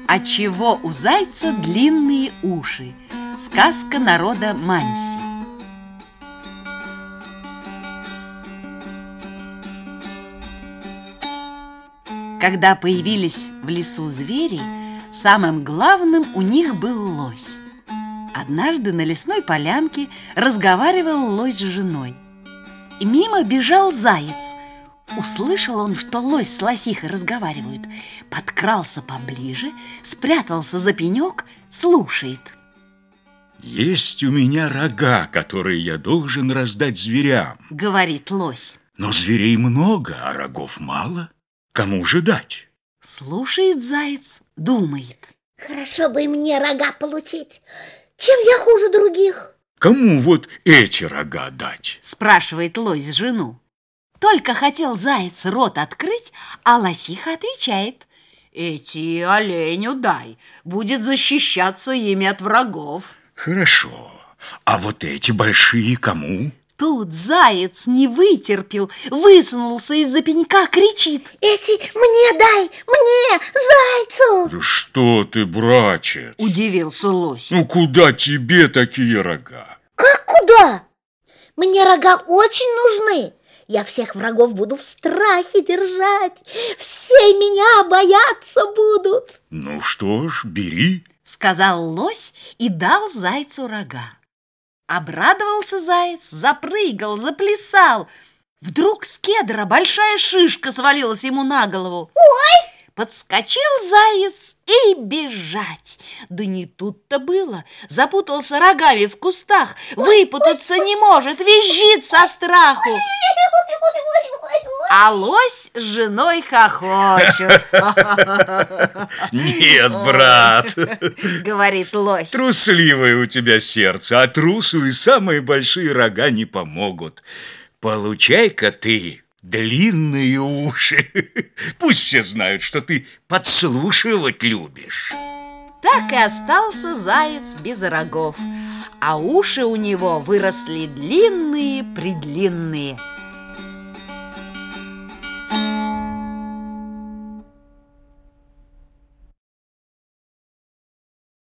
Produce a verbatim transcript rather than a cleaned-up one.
Отчего у зайца длинные уши? Сказка народа Манси. Когда появились в лесу звери, самым главным у них был лось. Однажды на лесной полянке разговаривал лось с женой. И мимо бежал заяц. Услышал он, что лось с лосихой разговаривают, подкрался поближе, спрятался за пенек, слушает. «Есть у меня рога, которые я должен раздать зверям», — говорит лось. «Но зверей много, а рогов мало. Кому же дать?» Слушает заяц, думает. Хорошо бы мне рога получить. Чем я хуже других? «Кому вот эти рога дать?» — спрашивает лось жену. Только хотел заяц рот открыть, а лосиха отвечает. Эти оленю дай, будет защищаться ими от врагов. «Хорошо, а вот эти большие кому?» Тут заяц не вытерпел, высунулся из-за пенька, кричит. Эти мне дай, мне, зайцу! «Да что ты, братец?» — удивился лось. «Ну куда тебе такие рога?» Как куда? Мне рога очень нужны. Я всех врагов буду в страхе держать. Все меня бояться будут. «Ну что ж, бери», — сказал лось и дал зайцу рога. Обрадовался заяц, запрыгал, заплясал. Вдруг с кедра большая шишка свалилась ему на голову. Ой! Подскочил заяц и бежать. Да не тут-то было. Запутался рогами в кустах, выпутаться не может, визжит со страху. А лось с женой хохочет. «Нет, брат, — говорит лось, — трусливое у тебя сердце, а трусу и самые большие рога не помогут. Получай-ка ты длинные уши. Пусть все знают, что ты подслушивать любишь». Так и остался заяц без рогов, а уши у него выросли длинные-предлинные.